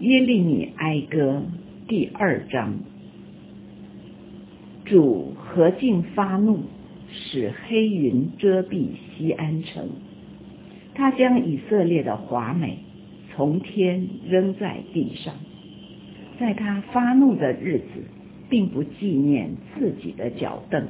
耶利米哀歌第2章。主何竟发怒，使黑云遮蔽西安城。他将以色列的华美从天扔在地上。在他发怒的日子，并不纪念自己的脚凳。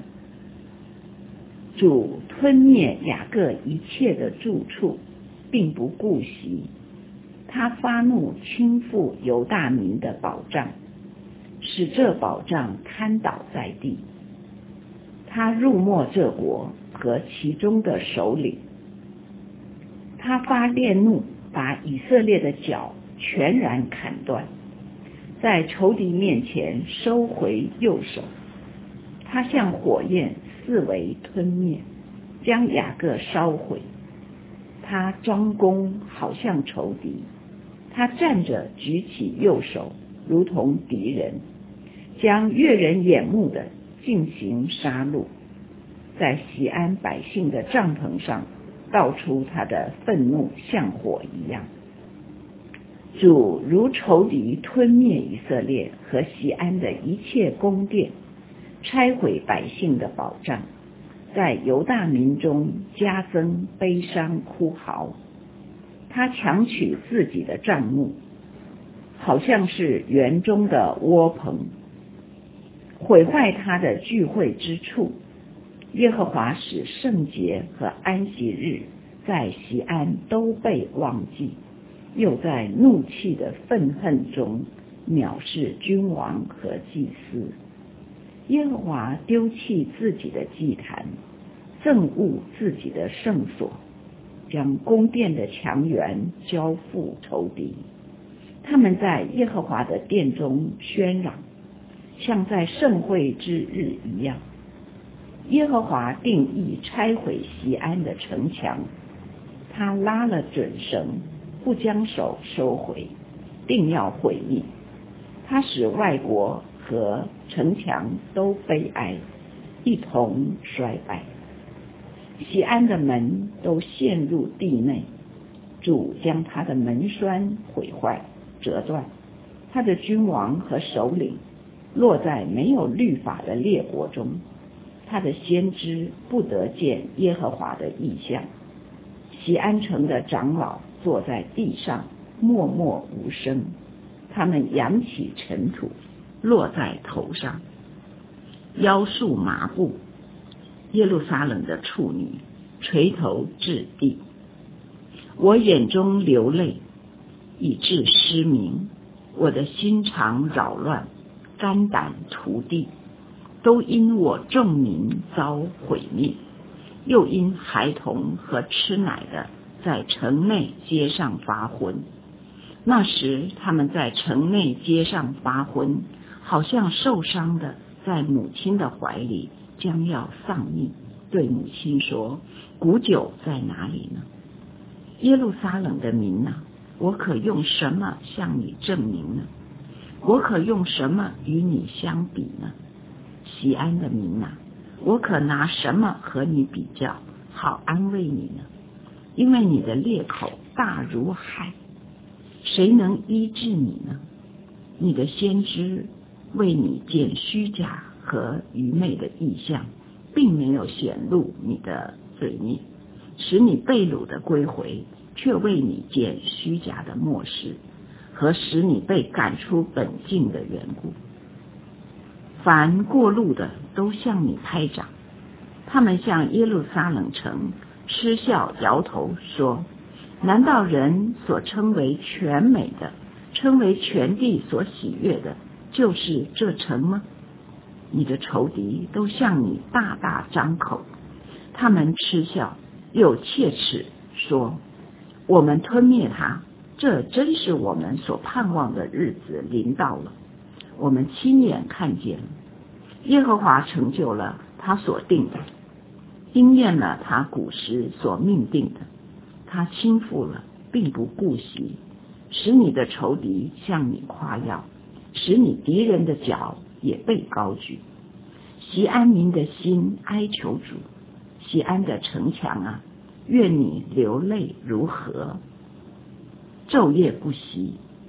主吞灭雅各一切的住处，并不顾惜。他发怒倾覆犹大民的保障，使这保障瘫倒在地。他辱没这国和其中的首领。他发烈怒，把以色列的脚全然砍断，在仇敌面前收回右手。他像火焰四围吞灭，将雅各烧毁。他张弓好像仇敌，他站着举起右手，如同敌人，将悦人眼目的进行杀戮。在锡安百姓的帐篷上倒出他的愤怒，像火一样。主如仇敌吞灭以色列和锡安的一切宫殿，拆毁百姓的保障，在犹大民中加增悲伤哭嚎。他强取自己的帐幕，好像是园中的窝棚，毁坏他的聚会之处。耶和华使圣节和安息日在锡安都被忘记，又在怒气的愤恨中藐视君王和祭司。耶和华丢弃自己的祭坛，憎恶自己的圣所，将宫殿的墙垣交付仇敌。他们在耶和华的殿中喧嚷，像在盛会之日一样。耶和华定义拆毁锡安的城墙，他拉了准绳，不将手收回，定要毁灭。他使外国和城墙都悲哀，一同衰败。锡安的门都陷入地内，主将他的门栓毁坏折断，他的君王和首领落在没有律法的列国中。他的先知不得见耶和华的异象。锡安城的长老坐在地上，默默无声，他们扬起尘土，落在头上，腰束麻布。耶路撒冷的处女垂头至地。我眼中流泪，以致失明，我的心肠扰乱，肝胆涂地，都因我众民遭毁灭，又因孩童和吃奶的在城内街上发昏。那时他们在城内街上发昏，好像受伤的在母亲的怀里，将要丧命，对母亲说：古酒在哪里呢？耶路撒冷的民啊，我可用什么向你证明呢？我可用什么与你相比呢？锡安的民啊，我可拿什么和你比较，好安慰你呢？因为你的裂口大如海，谁能医治你呢？你的先知为你见虚假和愚昧的异象，并没有显露你的罪孽，使你被掳的归回，却为你见虚假的默示，和使你被赶出本境的缘故。凡过路的都向你拍掌，他们向耶路撒冷城嗤笑摇头说：难道人所称为全美的，称为全地所喜悦的，就是这城吗？你的仇敌都向你大大张口，他们嗤笑又切齿说：我们吞灭他，这真是我们所盼望的日子临到了。我们亲眼看见了，耶和华成就了他所定的，应验了他古时所命定的。他倾覆了，并不顾惜，使你的仇敌向你夸耀，使你敌人的脚也被高举。锡安民的心哀求主，锡安的城墙啊，愿你流泪如河，昼夜不息。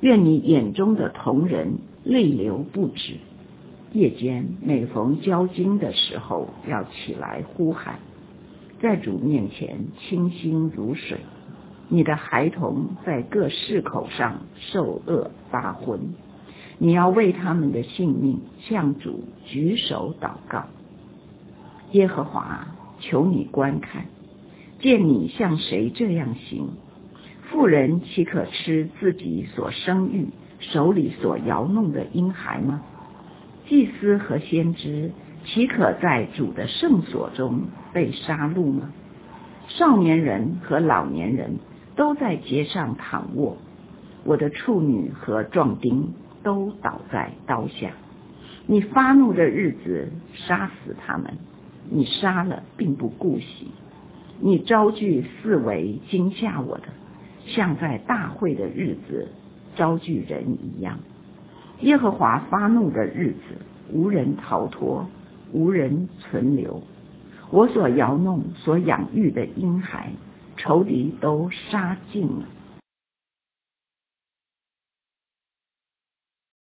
愿你眼中的瞳人泪流不止。夜间每逢交经的时候，要起来呼喊，在主面前清心如水。你的孩童在各市口上受饿发昏，你要为他们的性命向主举手祷告。耶和华，求你观看，见你像谁这样行？妇人岂可吃自己所生育手里所摇弄的婴孩吗？祭司和先知岂可在主的圣所中被杀戮吗？少年人和老年人都在街上躺卧，我的处女和壮丁都倒在刀下。你发怒的日子杀死他们，你杀了并不顾惜。你招聚四围惊吓我的，像在大会的日子招聚人一样。耶和华发怒的日子，无人逃脱，无人存留。我所摇弄所养育的婴孩，仇敌都杀尽了。